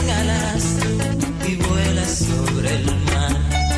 alas y vuelas sobre el mar.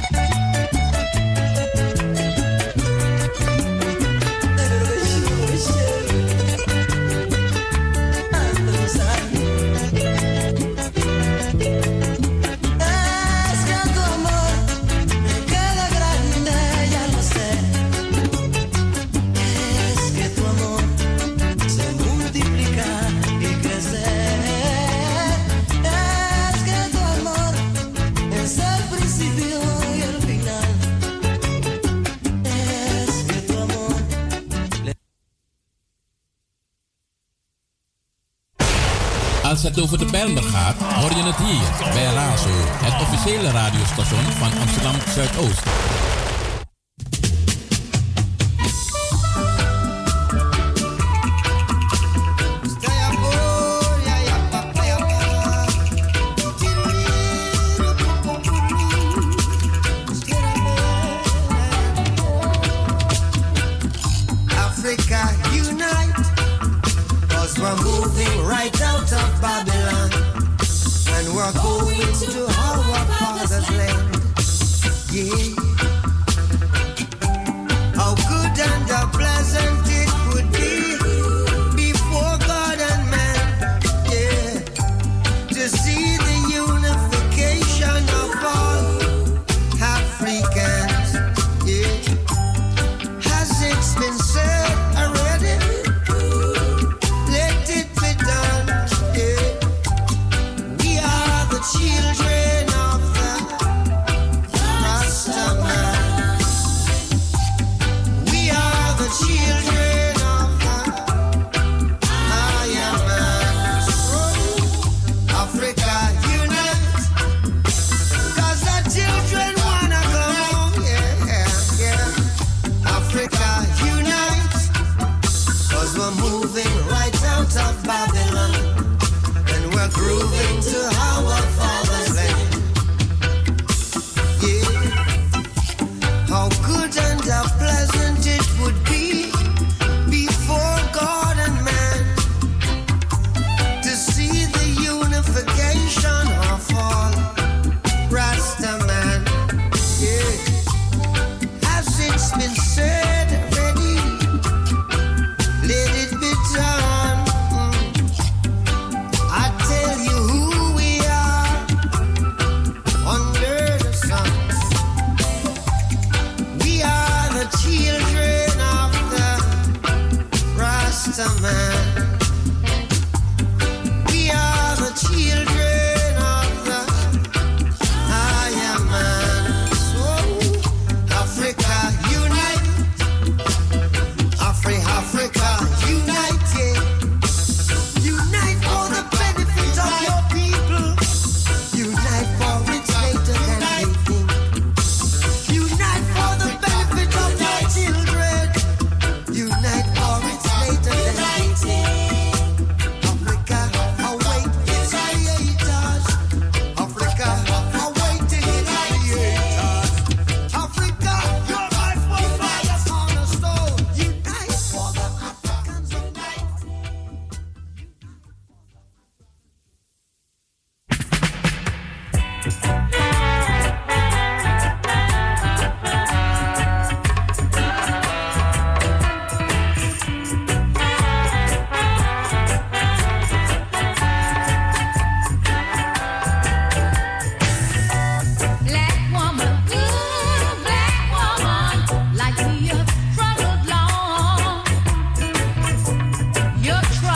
Als het over de Bijlmer gaat, hoor je het hier bij Razo, het officiële radiostation van Amsterdam Zuidoost.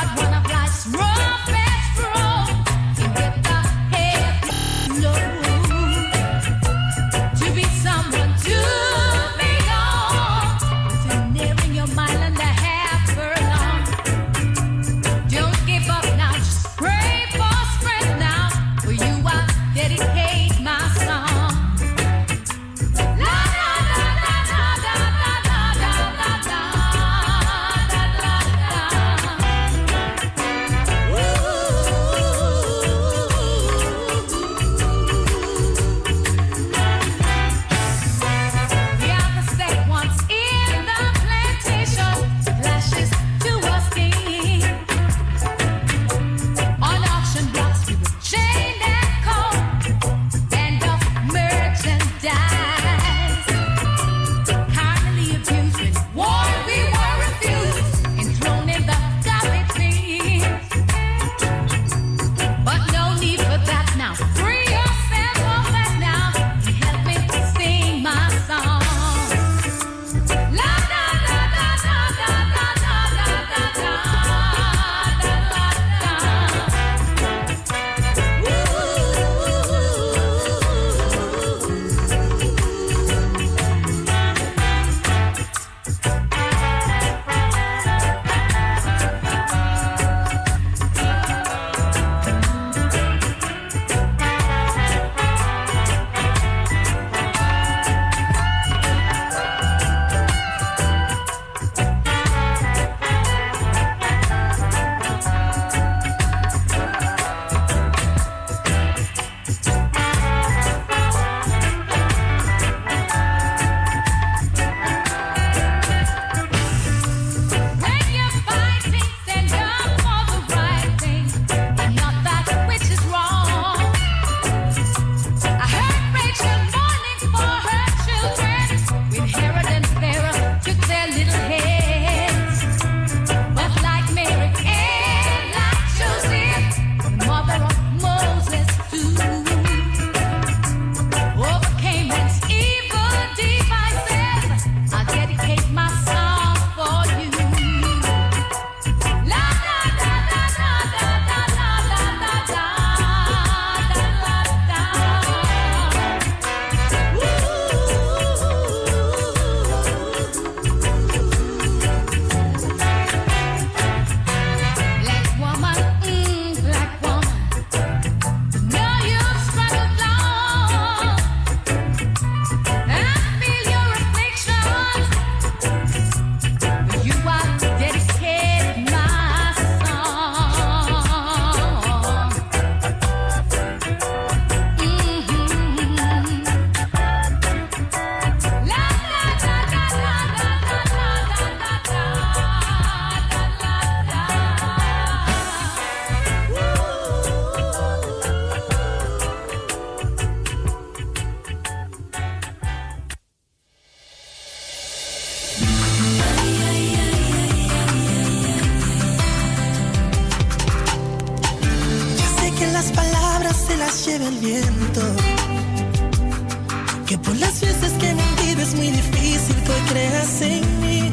Love las lleve el viento. Que por las veces que mentí es muy difícil que hoy creas en mí.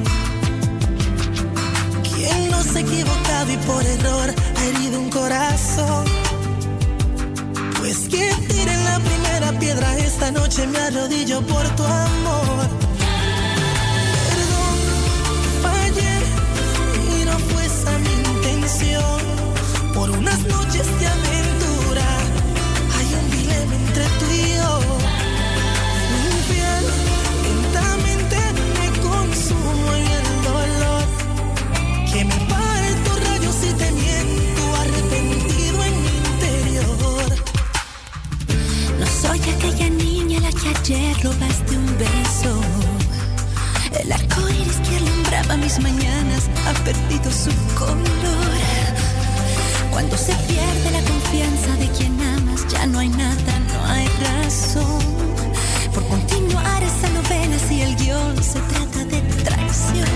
Quien no se ha equivocado y por error ha herido un corazón. Pues que tiren la primera piedra esta noche, me arrodillo por tu amor. Perdón, fallé y no fue esa mi intención. Por unas noches de aventura hay un dilema entre tú y yo. Infiel, lentamente me consumo en el dolor. Que me parto rayos y te miento, arrepentido en mi interior. No soy aquella niña a la que ayer robaste un beso. El arco iris que alumbraba mis mañanas ha perdido su color. Cuando se pierde la confianza de quien amas, ya no hay nada, no hay razón por continuar esa novela si el guión se trata de traición.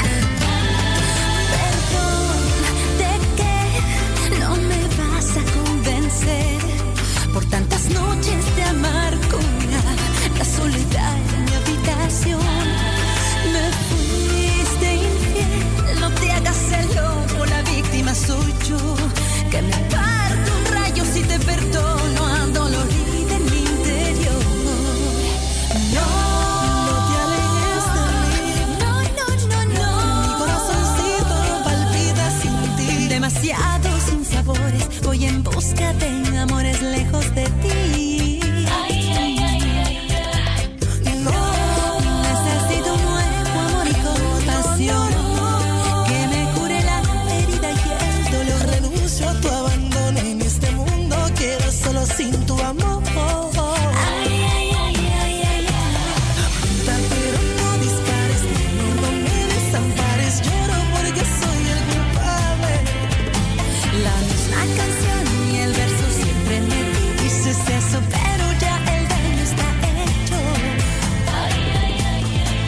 Perdón, ¿de qué no me vas a convencer? Por tantas noches de amargura, la soledad en mi habitación. Me fuiste infiel, no te hagas el loco, la víctima soy yo. Que me parto un rayo si te perdono, adolorida en mi interior. No, no te alejes de mí. No, no, no, no. Mi corazoncito palpita sin ti. Demasiado sin sabores, voy en busca de amores lejos de ti. Ay, ay, ay, ay, ay. No, necesito un nuevo amor y compasión. Que me cure la herida y el dolor. renuncio a tu abandono en este mundo. Quedo solo sin tu amor. Ay, ay, ay, ay, ay, ay. Apunta pero no dispares, no me desampares. Lloro porque soy el culpable. La misma canción y el verso siempre me dices eso, pero ya el daño está hecho. Ay, ay, ay,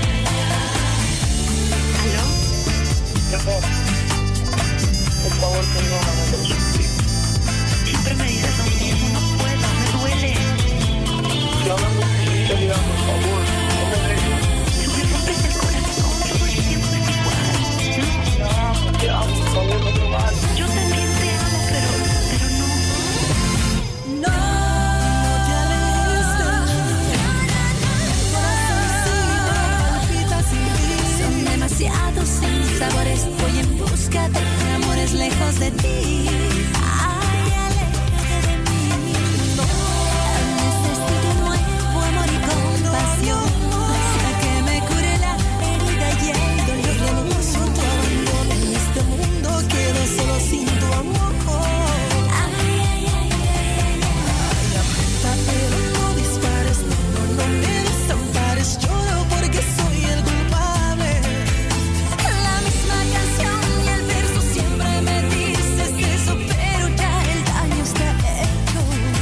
ay. ¿Aló? Por favor, tengo ganas de sufrir. Siempre me dices lo mismo, no puedo, me duele. Estoy hablando con sinceridad, por favor. No me dejes. Tú me rompes el corazón, todo el tiempo es igual. Te amo, por favor, no me vayas. Yo también te amo, pero no. No te alejes de mí. Mi corazoncito palpita sin ti. Son demasiados sin sabores, voy en busca de amores lejos de ti. Ay, aléjate de mí. No, Necesito un nuevo amor y compasión. Que me cure la herida y el dolor. renuncio a tu abandono en este mundo. Quedo solo sin tu amor. Ay, ay, ay, ay, Ay, apunta pero no dispares, no me desampares. Lloro porque soy el culpable. La misma canción y el verso siempre me dices eso, pero ya el daño está hecho.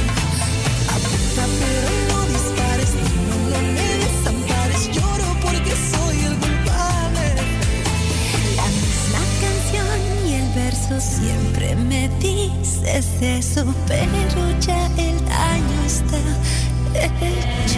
Apunta pero no dispares, no me desampares. Lloro porque soy el culpable. La misma canción y el verso siempre me dices eso, pero ya el daño está hecho.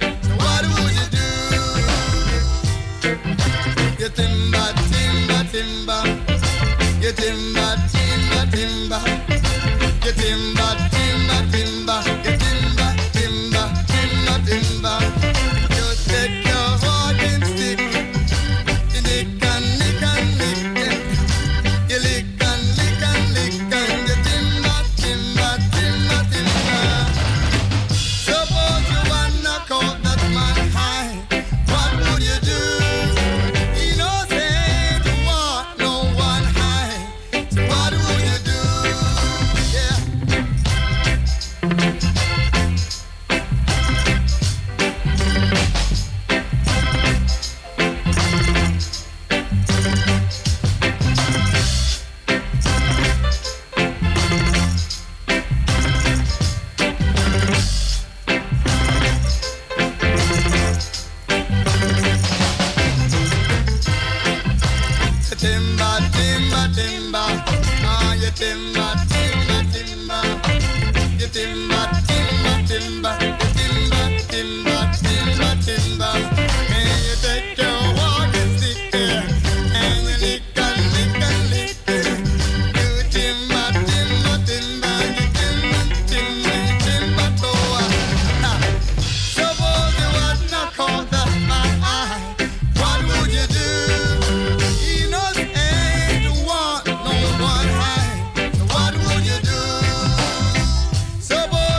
Timba, timba, timba. timber. You timber, timber, timber. You timber, timber, timber. You timber, timber, timber, timber. You take your walking stick. You lick and lick and lick it. You lick and lick and lick and you timber, timber, timber, timber. Suppose you wanna knock out that man high. What would you do? You know say to want no one high. So what would you do? Yeah. Timber, timber, timber. Ah, you timber, timber, timber. You timber, timber, timber. You timber, timber, timber, timber. And you take your walking stick there, and you lick and lick and lick it. You timber, timber, timber. You timber, timber, you timber toa. Suppose you was knock out that man eye. What would you do? You know ain't want no one high. So what would you do? Suppose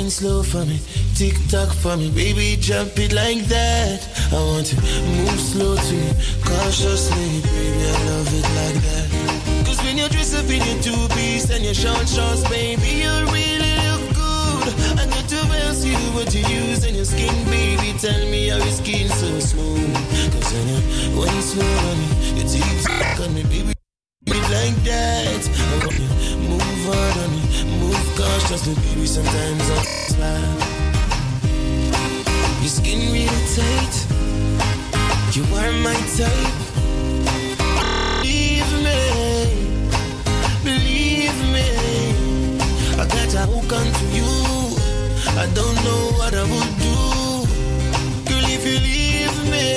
Wine slow for me, tick tock for me, baby, jump it like that. I want to move slow to me, cautiously, baby, I love it like that. Cause when you dress up in your two-piece and your short shorts, baby, you really look good. And your two see what you use in your skin, baby, tell me how your skin so smooth. Cause when you wine slow on me, your teeth suck on me, baby, like that. I want you move hard on me, move cautiously, baby, sometimes I slide. Your skin really tight, you are my type. Believe me, I got a hook onto you. I don't know what I would do, girl, if you leave me.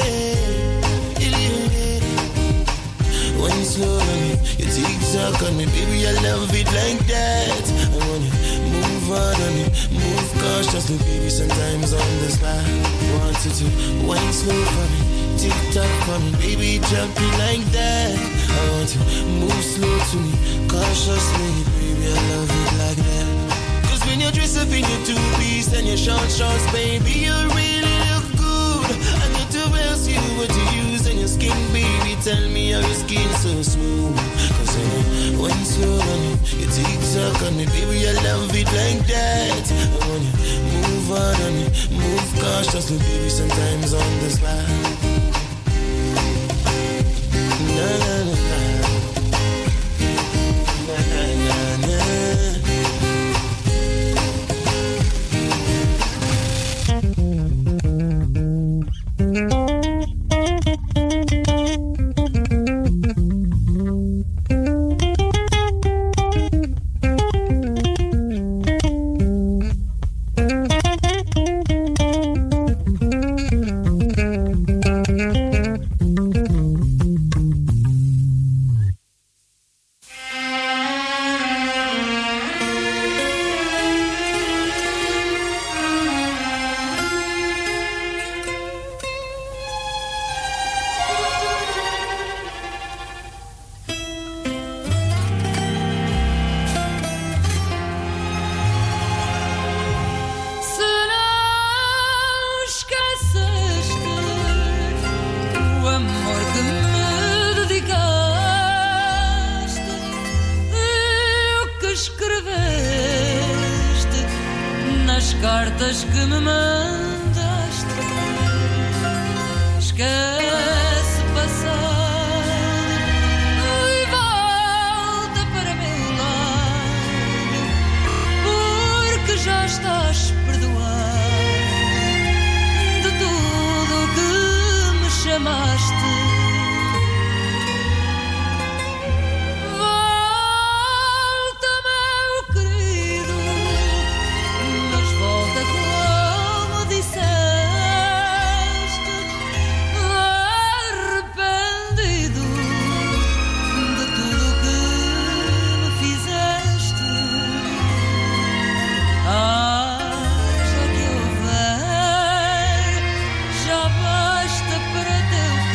When slow on me, you tick-tock on me, baby, I love it like that. I wanna move hard on me, move cautiously, baby, sometimes on the slide. Want you to wine slow for me, tick-tock for me, baby, jump it like that. I want to move slow to me, cautiously, baby, I love it like that. Cause when you dress up in your two-piece and your short shorts, baby, you really look good. And your two see what you use in your skin, baby, tell me how your skin so smooth. Cause when slow on me, you tick-tock on me, baby, I love it like that. I wanna move hard on me, move cautiously, baby, sometimes on the slide. Na na na na, na na na. cartas que me mandaste. Esquece passado e volta para meu lado, porque já estás perdoado de tudo que me chamaste. Teu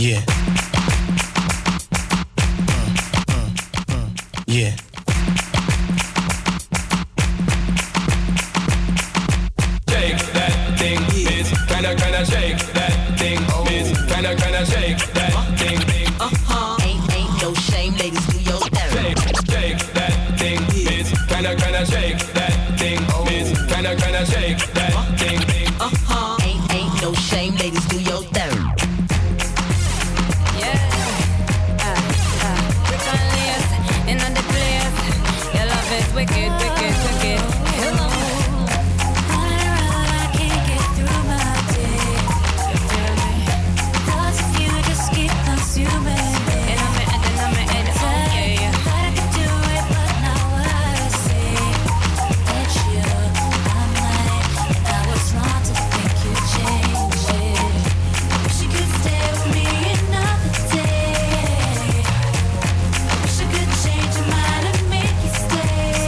Yeah. Yeah. Shake that thing, miss. Kinda shake that thing, miss. Kinda shake that thing. Ain't no shame, ladies, do your thing. Shake that thing, miss. Kinda shake that thing, miss. Kinda shake that thing. Ain't no shame, ladies, do your thing. Wicked, wicked, wicked. Hello. I can't get through my day. You feel me? Thoughts of you just keep consuming me. And I'm in, yeah. Thought I could do it, but now I see that you're my mind, and I was wrong to think you changed it. Wish you could stay with me another day. Wish I could change your mind and make you stay.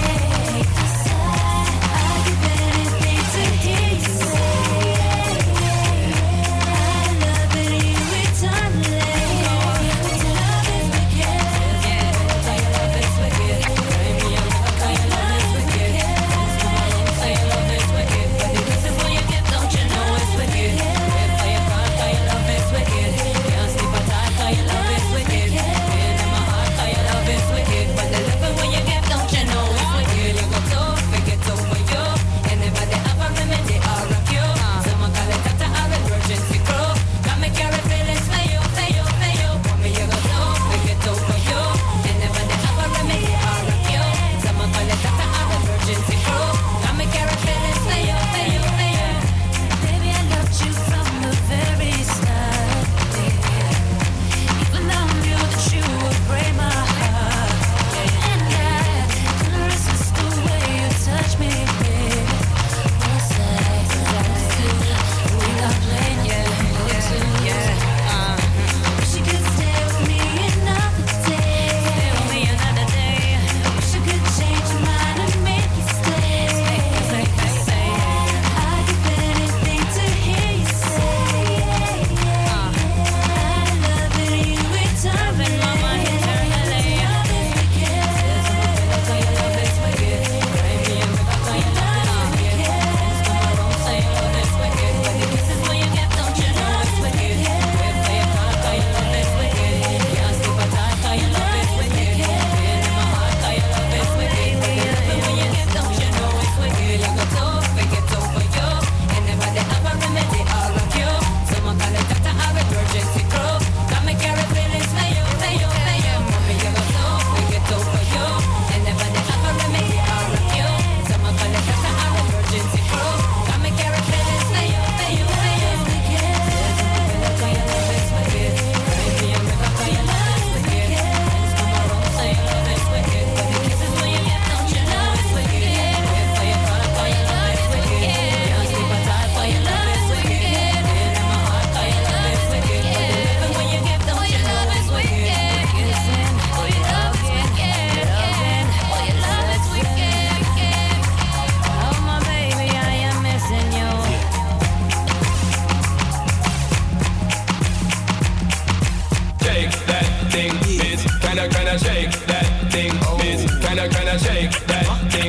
Kinda shake that thing, miss. Kinda shake that thing.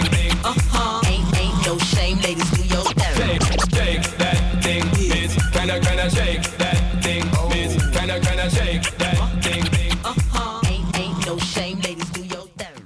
Ain't no shame, ladies, do your thing. Shake that thing, miss. Kinda shake that thing, miss. Kinda shake that thing. Ain't no shame, ladies, do your thing.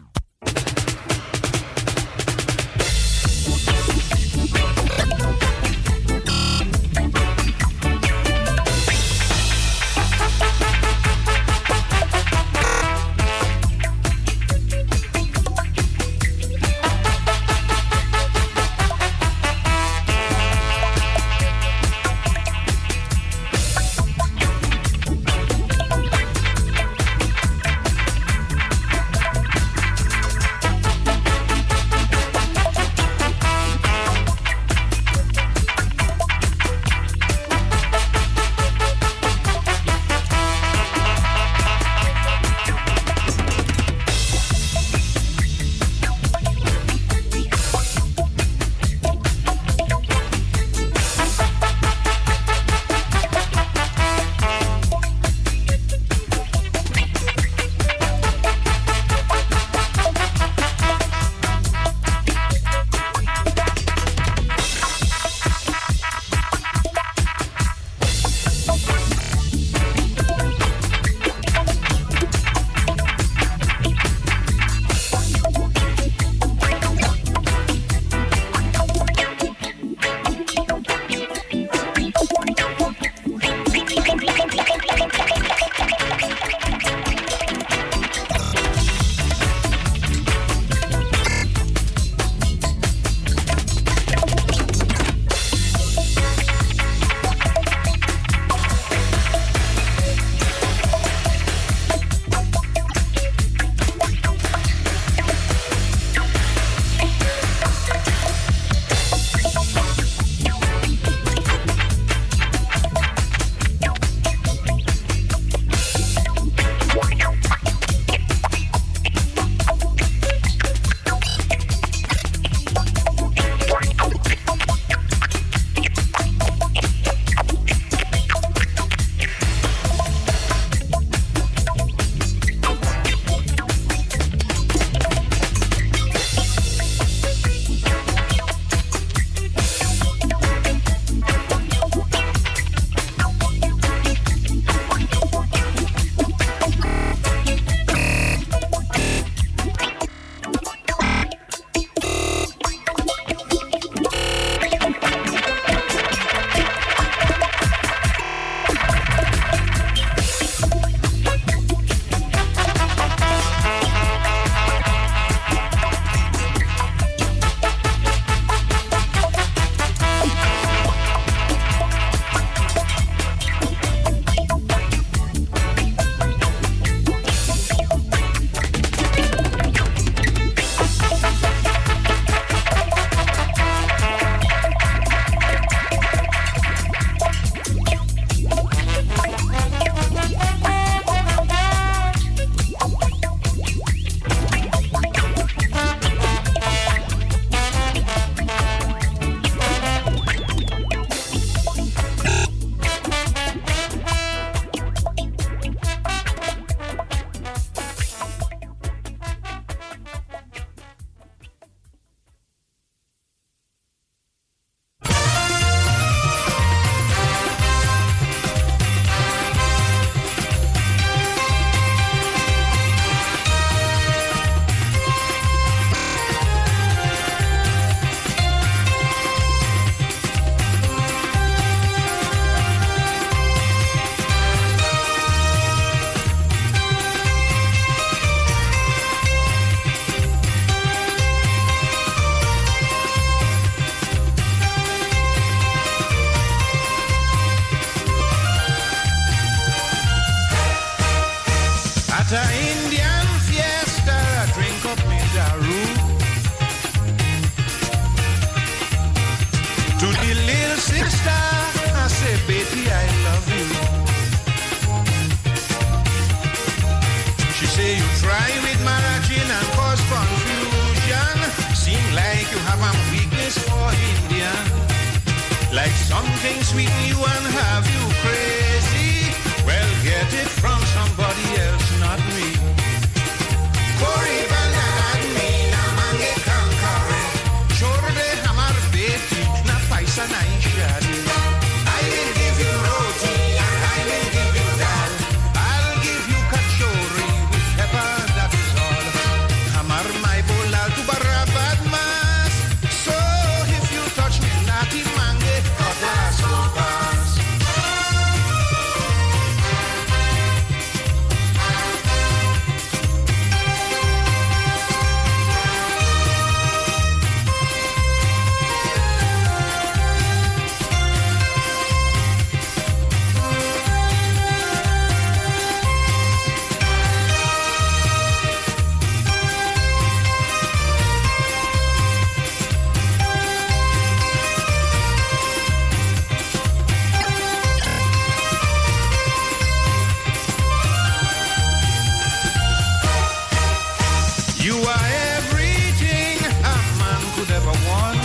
At a Indian fiesta, I drink up in Daru. To the little sister, I say, baby, I love you. She say, you try with Marachin and cause confusion. Seem like you have a weakness for Indian. Like something sweet in you and have you crazy. Well, get it from somebody else, not me. Kori banana me na mange kankare. Chorde hamar beti na paisa na ishadi. I will give you roti and I will give you dal. I'll give you kachori with pepper, that is all. Hamar my bola tu barabad mas. So if you touch me, nati mange kotlas kopas. You are everything a man could ever want.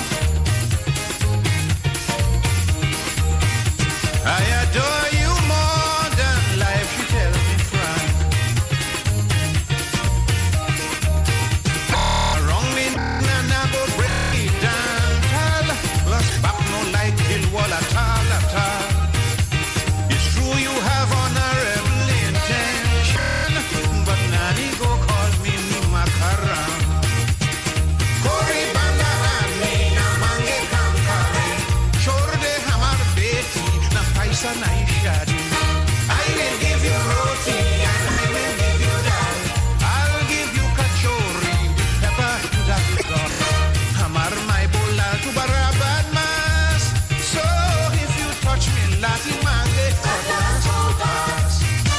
I adore you more than life, she tells me frank. Wrong me and I go break it down. Tall, lost back no like kill wall at all. It's true you have honorable intention, but nanny go call me makaram. Kori banana me na mange kankare. Chorde hamar beti na paisa na ishadi. I will give you roti and I will give you dal. I'll give you kachori with pepper, that is all. Hamar my bola tu barabad mas. So if you touch me, lati mange kotlas kopas.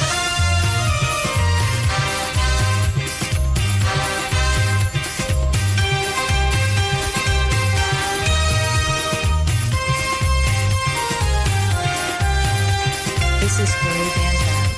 This is Corey Van Dyke.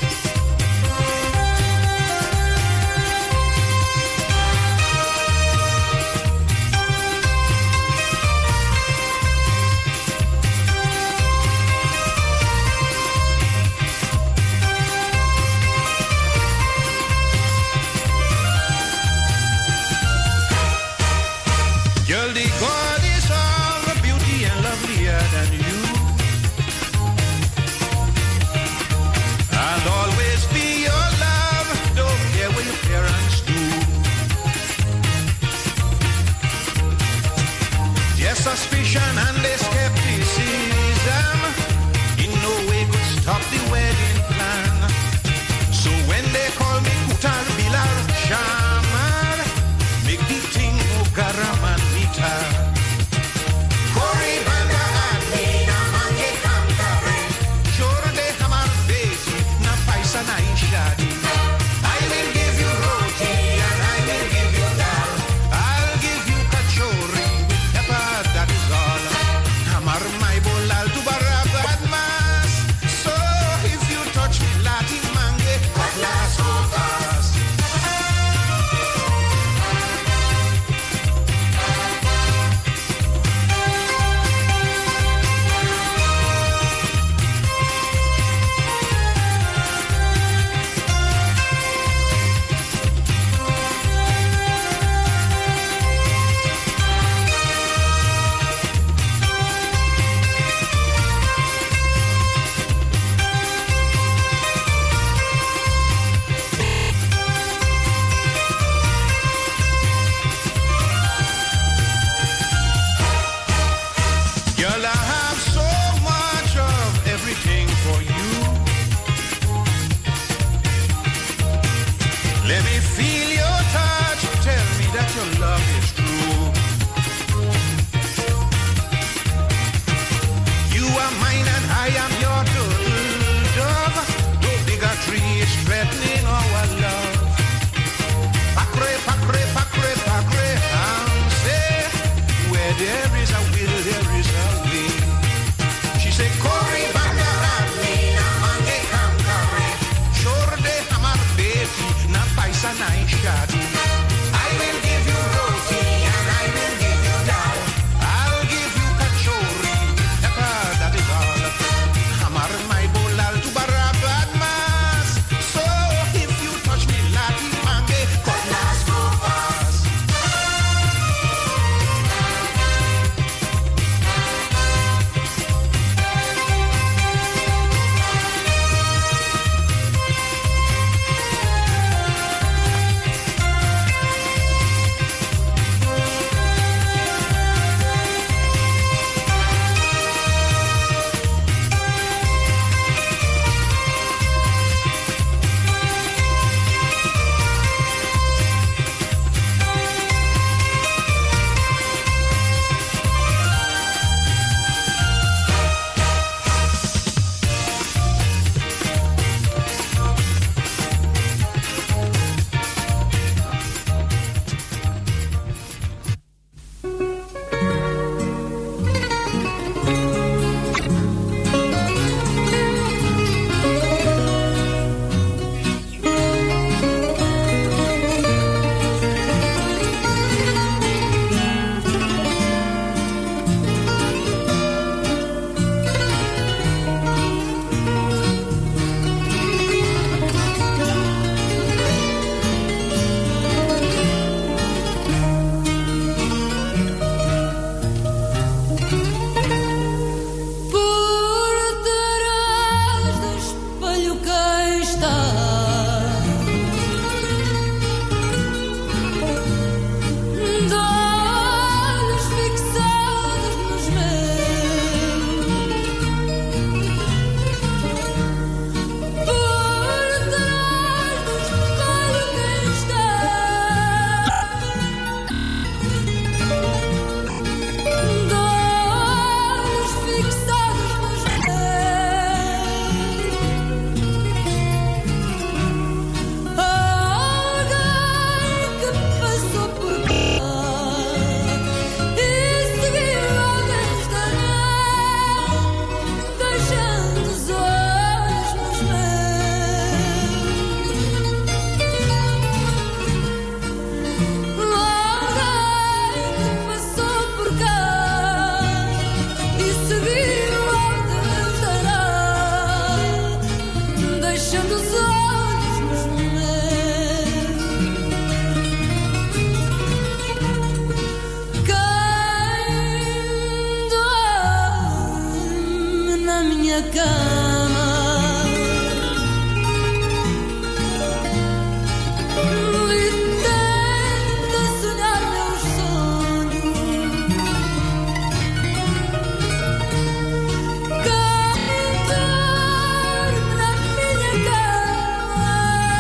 Girl, the God is all the beauty and lovelier than you. fechando os olhos nos meus, quem dorme na minha cama, e tenta sonhar meus sonhos, quem dorme na minha cama,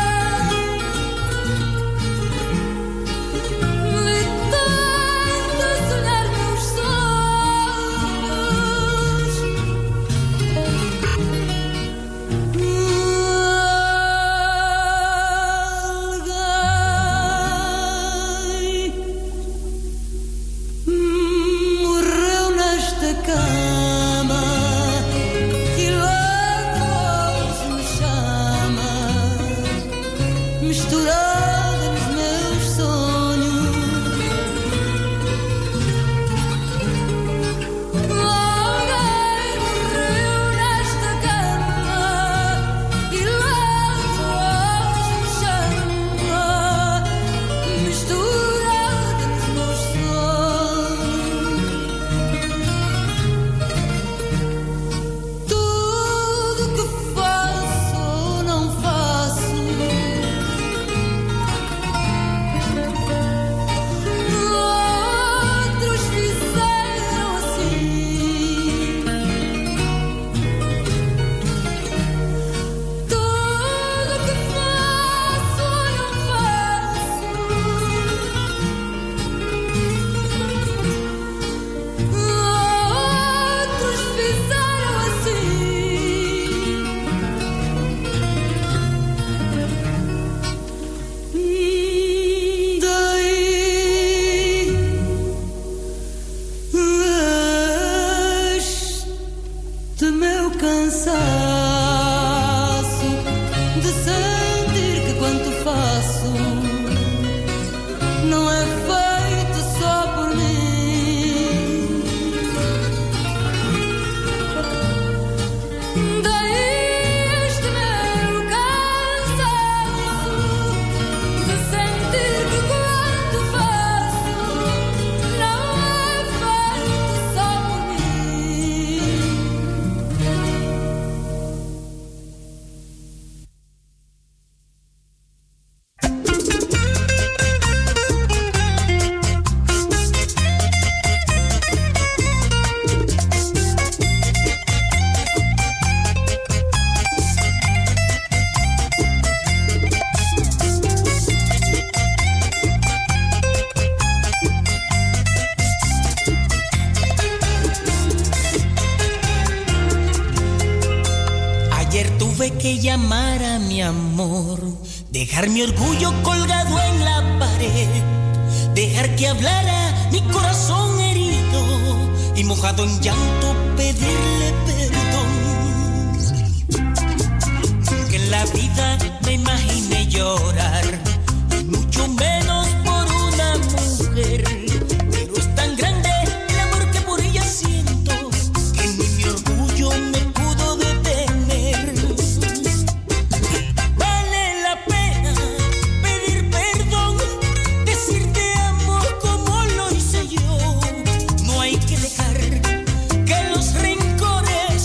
e tenta sonhar meus sonhos. Alguém morreu nesta cama e logo hoje me chama, misturada nos meus sonhos. Alguém morreu nesta cama e logo hoje me chama, misturada nos meus sonhos. Tudo que faço ou não faço, outros fizeram assim. Tudo que faço ou não faço, outros fizeram assim. Daí este meu cansaço de sentir que quanto faço não é feito só por mim. Daí este meu cansaço de sentir que quanto faço não é feito só por mim. Ayer tuve que llamar a mi amor, dejar mi orgullo colgado en la pared, dejar que hablara mi corazón herido y mojado en llanto pedirle perdón. Que en la vida me imaginé llorar, y mucho menos por una mujer, pero es tan grande el amor que por ella siento que ni mi orgullo me pudo detener. Vale la pena pedir perdón, decirte amo como lo hice yo. No hay que dejar que los rencores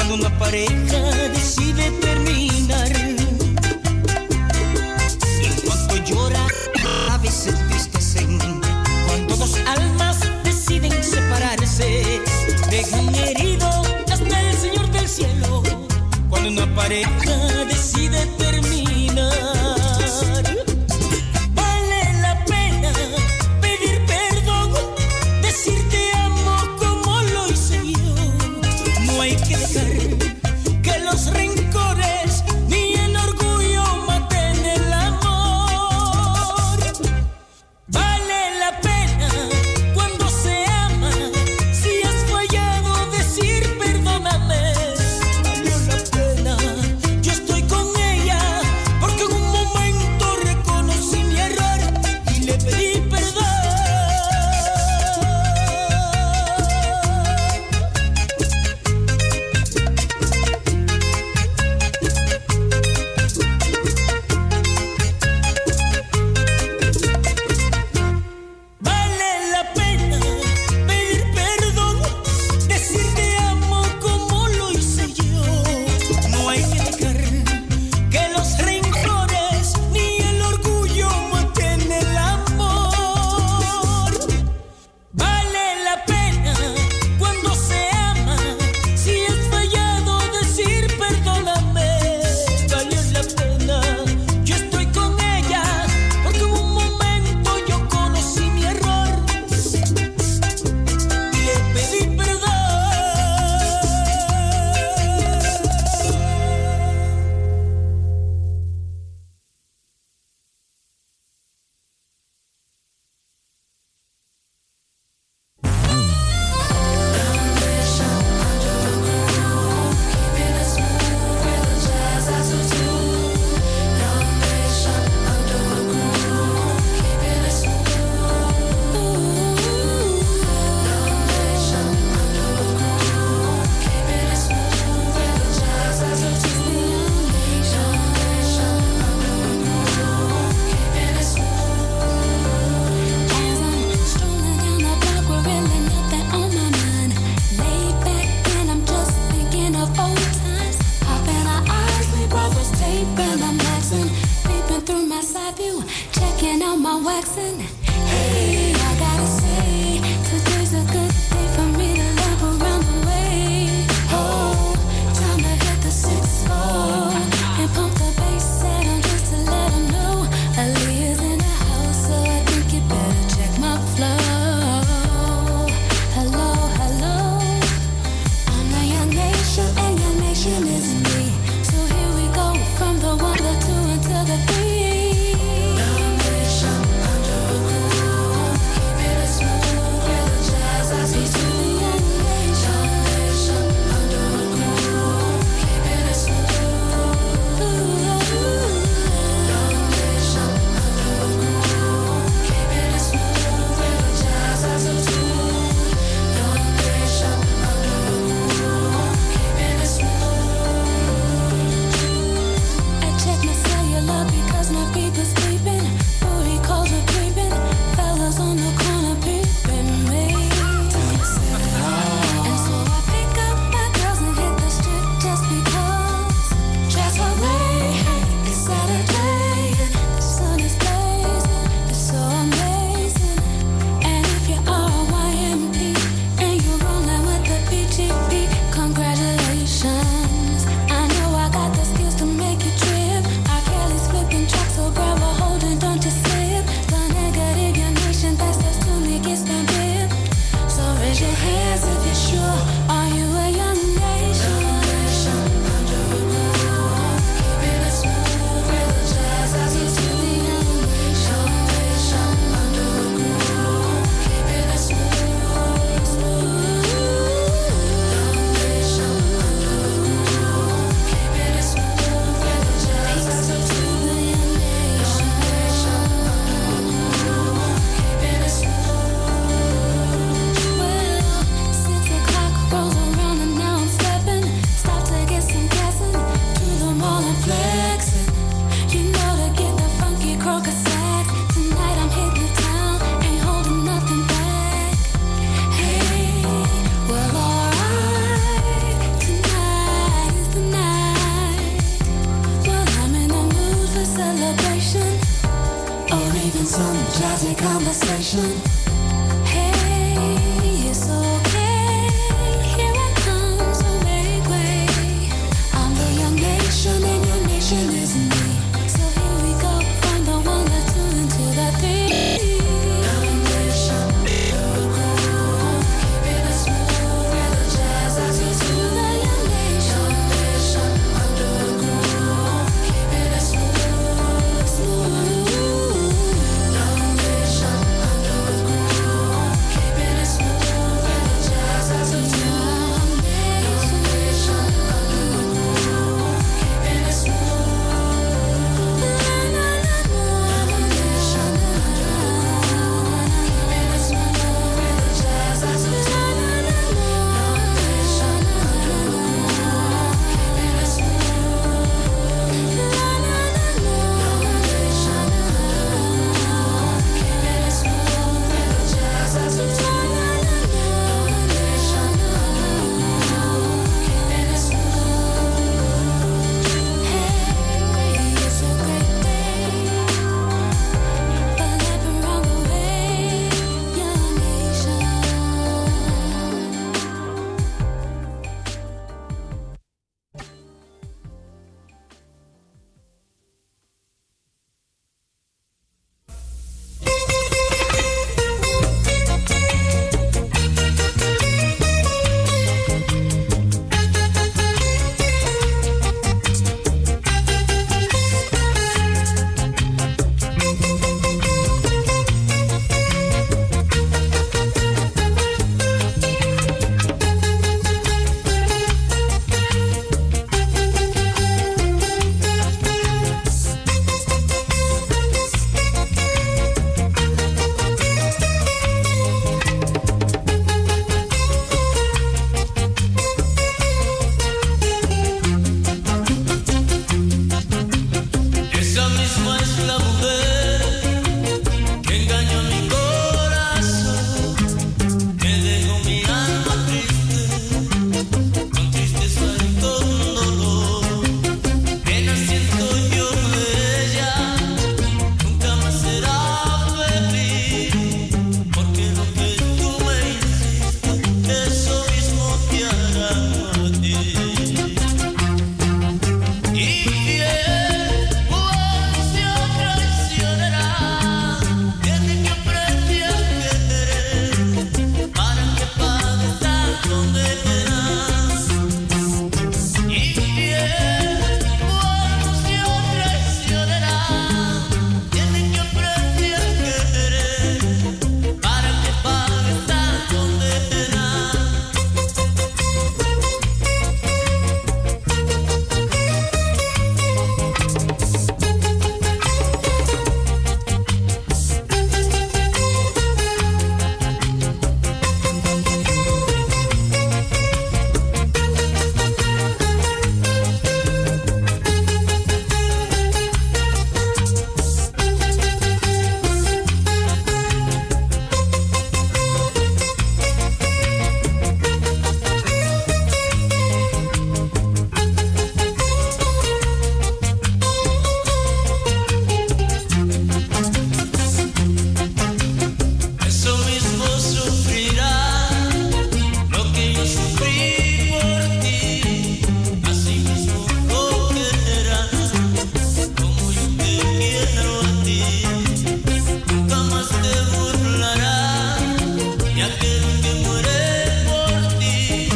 cuando una pareja decide terminar. Y en cuanto llora, a veces entristecen. Cuando dos almas deciden separarse, dejan herido hasta el Señor del cielo. Cuando una pareja decide terminar, vale la pena pedir perdón, decir te amo como lo hice yo. No hay que dejar que los rencores ni el orgullo maten el amor. Vale la pena cuando se ama, si has fallado decir perdóname. Valió la pena, yo estoy con ella, porque en un momento reconocí mi error y le pedí perdón. Vale la pena pedir perdón, decir te amo como lo hice yo. No hay que dejar que los rencores ni el orgullo maten el amor. Vale la pena cuando se ama, si has fallado decir perdóname. Valió la pena, yo estoy con ella, porque en un momento yo conocí mi error y le pedí perdón. Checking out my waxing.